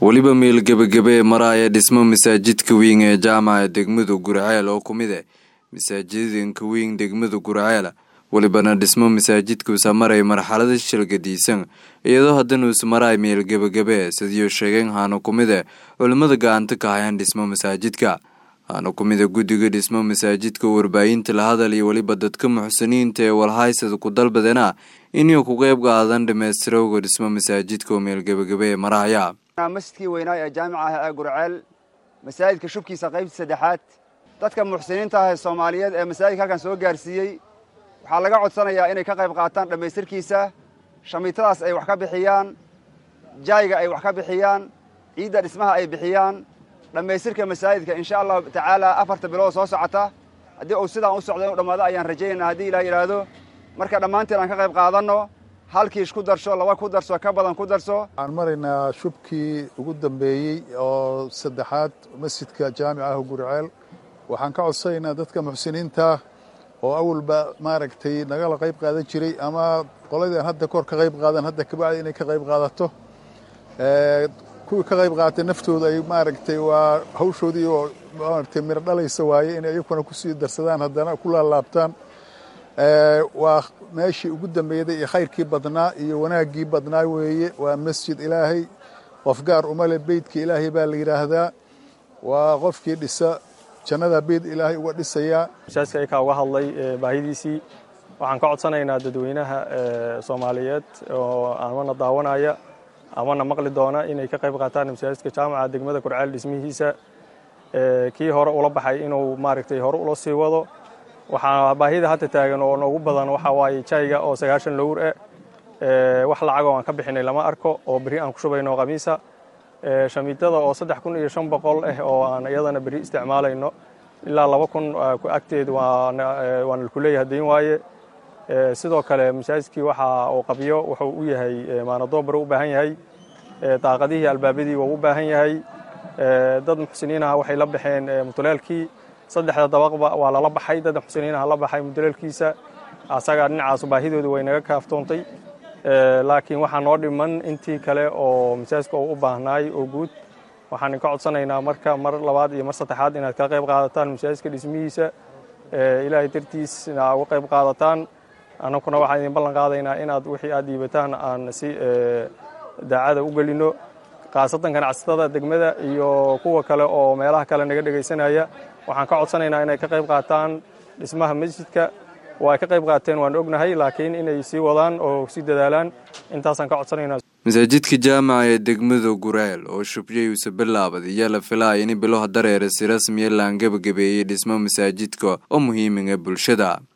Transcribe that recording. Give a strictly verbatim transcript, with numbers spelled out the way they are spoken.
waliba meel gabagabe maraya dhismo masaajidka weyn ee jaamaca degmada Gurceel oo kumid ah masaajidinka weyn degmada Gurceel walibana dhismo masaajidku samaray marxalada shilgadiisan iyadoo haddana uu samaray meel gabagabe sidoo sheegeen haano kumid ah culimada gacanta ka hayaan dhismo masaajidka haano kumid ah gudiga dhismo masaajidka warbaahinta la hadal iyo waliba dadka muxsiniinta ee walhaysada ku dalbadana inay ku qayb qaadan dhameystirowga dhismo masaajidka meel gabagabe maraya مسجدكي ويناي جامعة غورعيل مساجدك شبكيسا qaybta saddexaad dadka muxsiniinta ah Soomaaliyeed ee masaajidka halkan soo gaarsiiyay waxa laga codsanayaa inay ka qayb qaataan dhameystirkiisa shamiitadaas ay wax ka bixiyaan jaayga ay wax ka bixiyaan ciida dhismaha ay bixiyaan dhameystirka masaajidka insha Allah taala afarta bilood soo socota hadii uu sidaan u socdo inuu dhamaado ayaan rajaynaynaa hadii Ilaahay yiraahdo marka dhamaanteen aan ka qayb qaadano halkii isku darso laba ku darso ka badan ku darso aan marina shubkii ugu dambeeyay oo saddexaad masjidka jaamica Gurceel waxaan ka codsaynaa dadka muxsiniinta oo awalba maaragtay naga qayb qaadan jiray ama qoladii hadda kor ka qayb qaadan hadda ka bacdi inay ka qayb qaadato ee kuwa ka qayb qaatay naftooda ay maaragtay waa hawshoodii oo maaragtay mir dhalaysa waaye in ay kuna ku sii darsadaan haddana ku laalaabtaan ee waa meeshii ugu dambeeyay ee khayrkii badnaa iyo wanaagii badnaa weeye waa masjid Ilaahay qof gaar uma leh beedka Ilaahay baa la yiraahdaa waa qofkii dhisa jannada beed Ilaahay uga dhisaya masaajidka ay ka uga hadlay baahidiisii waxaan ka codsanaynaa dadweynaha Soomaaliyeed oo aan daawanaya ama maqli doona inay ka qayb qaataan masaajidka jaamaca degmada Gurceel dhismihiisa ee kii hore ula baxay inuu maaragtay hore ula sii wado waxa baahida hadda taagan oo ugu badan waxa waaye jaayga oo sagaashan lowr ee wax lacag oo aan ka bixinay lama arko oo bari aan ku shubayno qamiisa ee shamiitada oo saddex kun iyo shan boqol ah oo aan iyadana bari isticmaalayno ilaa laba kun ku agteed waan waan ku leeyahay deyn waaye ee sidoo kale masaajidkii waxa uu qabiyo wuxuu u yahay maanado bar u baahan yahay ee daaqadihii albaabadii uu u baahan yahay ee dad muxsiniin ah waxay la baxeen mutaleelkii saddexda dabaqba waa la baxay dad muxsiniin ah la baxay mudaleelkiisa asaga dhinacaas baahidoodu way naga kaaftoontay ee laakiin waxa noo dhiman intii kale oo masaajidka u baahnaay oo guud waxaan ka codsanaynaa marka mar labaad iyo mar saddexaad inaad ka qayb qaadataan masaajidka dhismihiisa ee Ilaahay dartiisna uga qayb qaadataan anaguna waxaan idin ballan qaadaynaa inaad wixii aad diibataan aan si daacada u galino qaasatan ganacsatada degmada iyo kuwa kale oo meelaha kale naga dhageysanaya waxaan ka codsanaynaa inay ka qayb qaataan dhismaha masjidka waa ka qayb qaateen waan ognahay laakiin inay sii wadaan oo si dadaalaan intaas aan ka codsanaynaa masaajidka jaamaca ee degmada Gurceel oo shubiyay uu sabilaabay iyo la filayo in bilow dareere si rasmi ah la gabagabeeyay dhismo masaajidka oo muhiim ah bulshada.